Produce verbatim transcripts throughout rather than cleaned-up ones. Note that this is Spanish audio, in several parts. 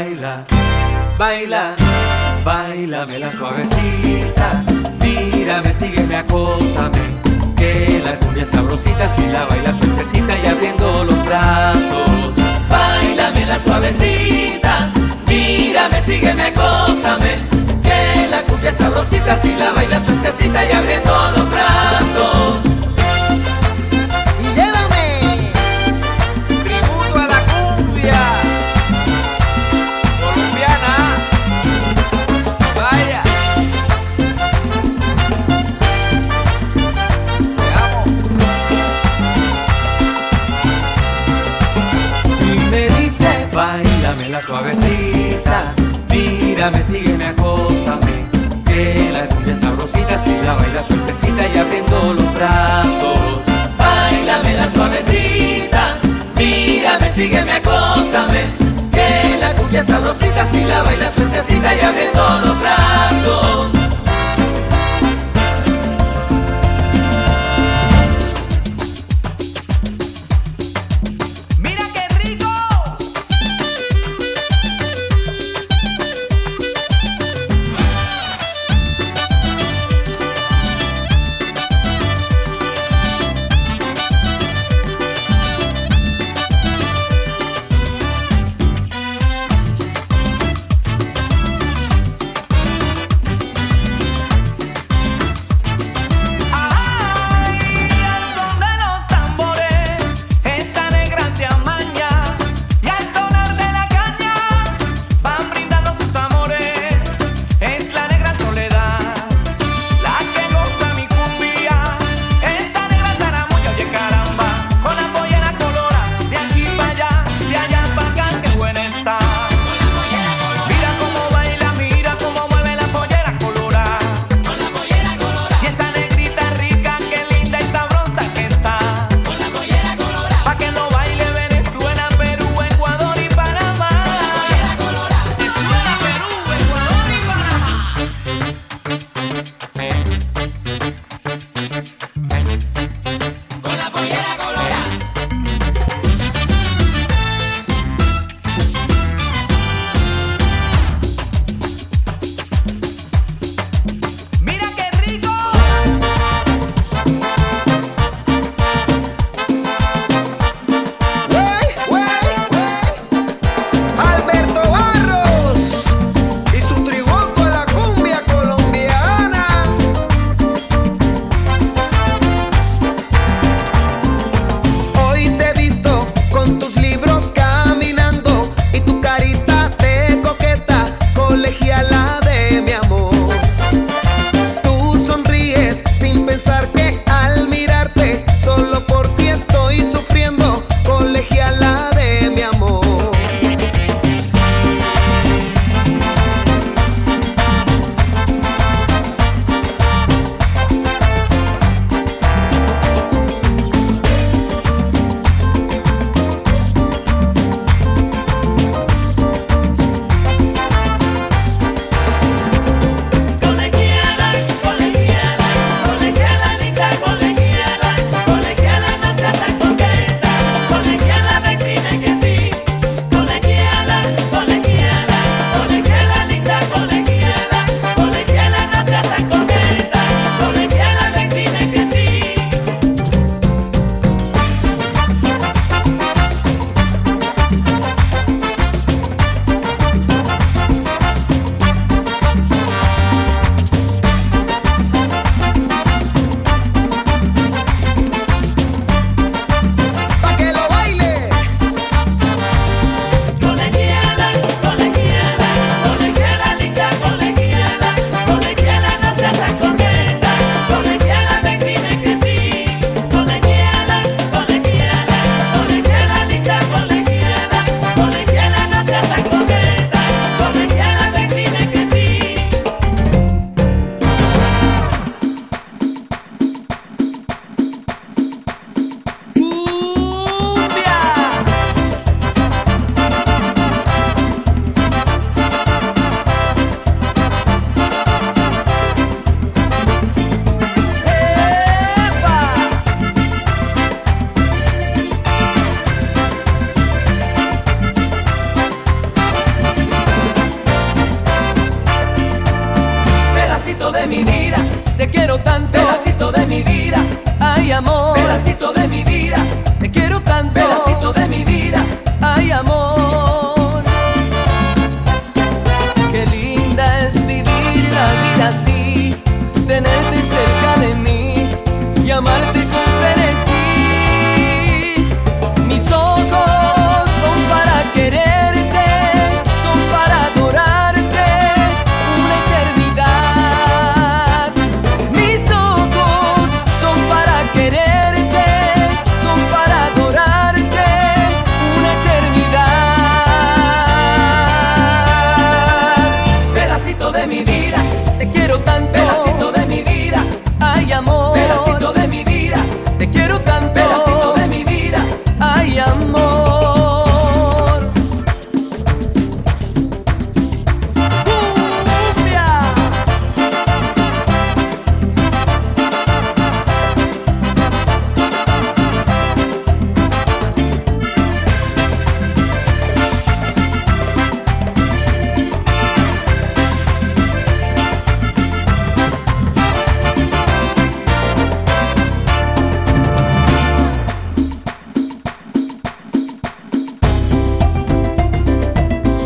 Baila, baila, bailame la suavecita. Mírame, sígueme, acósame, que la cumbia es sabrosita si la baila sueltecita y abriendo los brazos. Bailame la suavecita, mírame, sígueme, acósame, que la cumbia es sabrosita si la baila sueltecita y abriendo los brazos. Y llévame tributo a la cumbia colombiana. Vaya, te amo. Y me dice, bailame la suavecita, mírame, sígueme, acósame, que la cumbia es sabrosita si la baila sueltecita y abriendo los brazos. Bailame la suavecita, mírame, sígueme, acósame, que la cumbia es sabrosita si la baila sueltecita y abriendo los brazos. ¡Mira qué rico!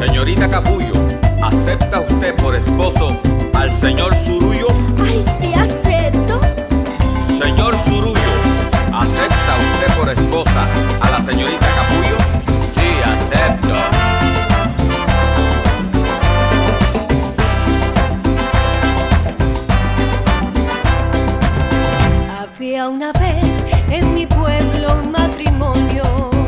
Señorita Capullo, ¿acepta usted por esposo al señor Zurullo? Ay, sí, acepto. Señor Zurullo, ¿acepta usted por esposa a la señorita Capullo? Sí, acepto. Había una vez en mi pueblo un matrimonio,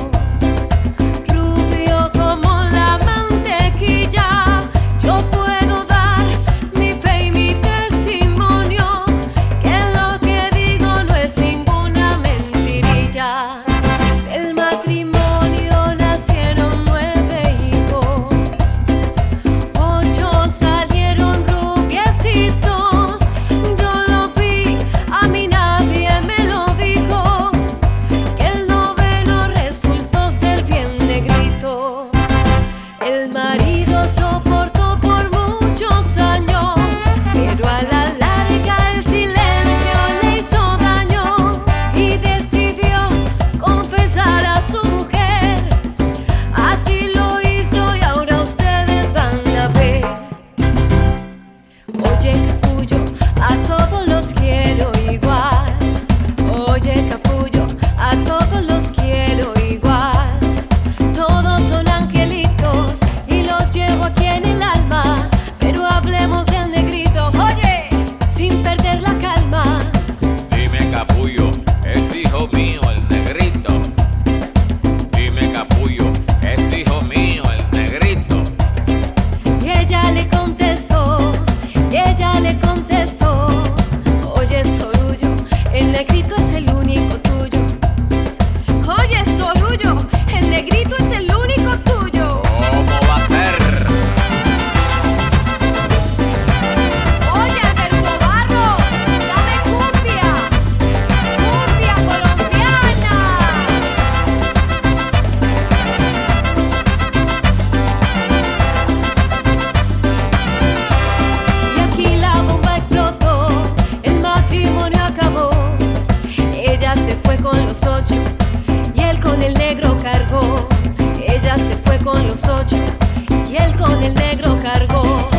rubio como la mantequilla. Yo puedo dar mi fe y mi testimonio, que lo que digo no es ninguna mentirilla. Del matrimonio nacieron nueve hijos, ocho salieron rubiecitos. Yo lo vi, a mí nadie me lo dijo, que el noveno resultó ser bien negrito. El marido soportó por muchos años, pero a la larga el silencio le hizo daño y decidió confesar a su mujer. Así lo hizo y ahora ustedes van a ver. Oye, Capullo, a todos los quiero igual. Oye, Capullo, a todos los quiero igual. Todos son angelitos y los llevo aquí en el alma, pero hablemos del negrito, oye, sin perder la calma. Dime, Capullo, es hijo mío el negrito. Dime, Capullo, es hijo mío el negrito. Y ella le contestó, y ella le contestó: oye, Sorullo, el negrito es el único tuyo. Oye, Sorullo, el negrito es el único tuyo. ¿Cómo va a ser? Oye, Alberto Barros, dame cumbia, cumbia colombiana. Y aquí la bomba explotó, el matrimonio acabó. Ella se fue con los ocho y él con el negro cargó. Ella se fue con los ocho y él con el negro cargó.